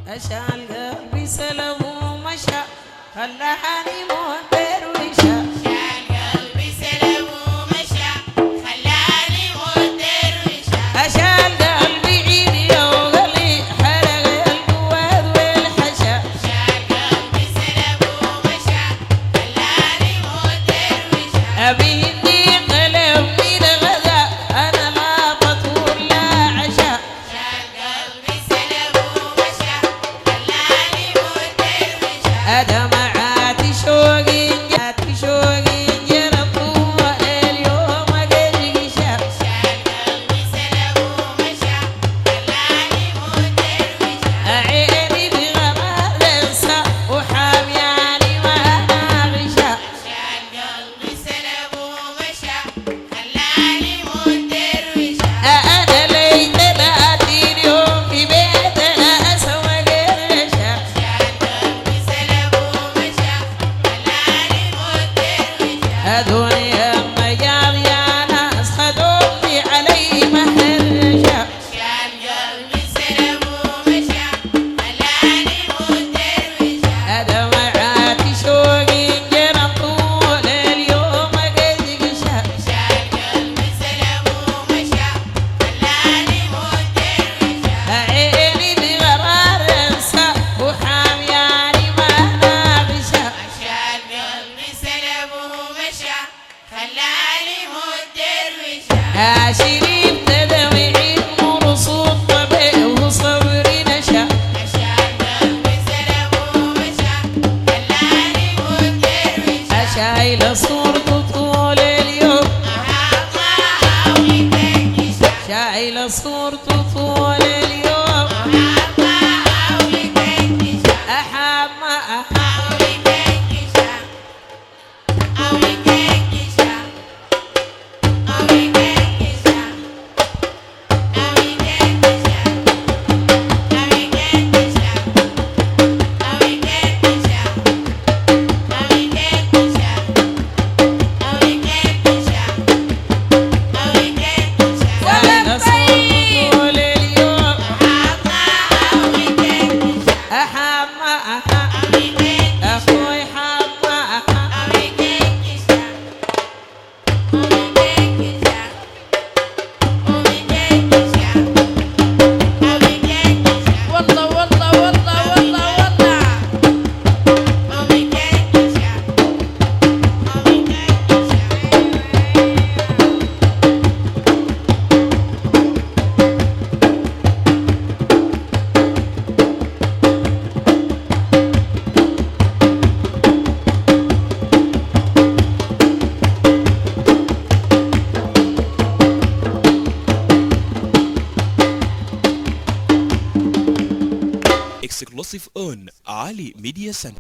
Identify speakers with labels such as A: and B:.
A: عشان قلبي سلم ومشى خلاني مهدر وشا عشان قلبي سلم ومشى خلاني مهدر وشا عشان قلبي عيني وقلي حرق القواد والحشا عشان قلبي سلم ومشى خلاني مهدر وشا أبيني قلبي لغدا أنا لا بطول لا عشا عشان قلبي سلم ومشى خلاني مهدر وشا دمعات شوقي جربوا اليوم قرقشا عشان قلبي سلم ومشى خلاني مهدر وشا عيني بغمار انسى وحامياني ما ناغشا عشان قلبي سلم ومشى خلاني مهدر وشا انا ليت نادين يوم في بيتنا اسوى قرشا عشان قلبي سلم ومشى خلاني مهدر وشا دنيا مجال يا ناس خدوني علي مهرجا عشان قلبي سلم ومشى خلاني مهدر وشا دمعات شوقي جرى طول اليوم قدقشا عشان قلبي سلم ومشى خلاني مهدر وشا عيني بغرار انسى وحامياني ما ناغشا عشان قلبي سلم ومشى خلاني مهدر وشا شريف تدمعي مرصود طبيعي وصبري نشا عشان قلبي سلم ومشى خلاني مهدر وشا شايلة صورته طول اليوم شايلة صورته طول اليوم أحمى شايلة صورته طول اليوم أحمى أخوي حمى والله والله والله والله والله
B: Exclusive on Ali Media Center.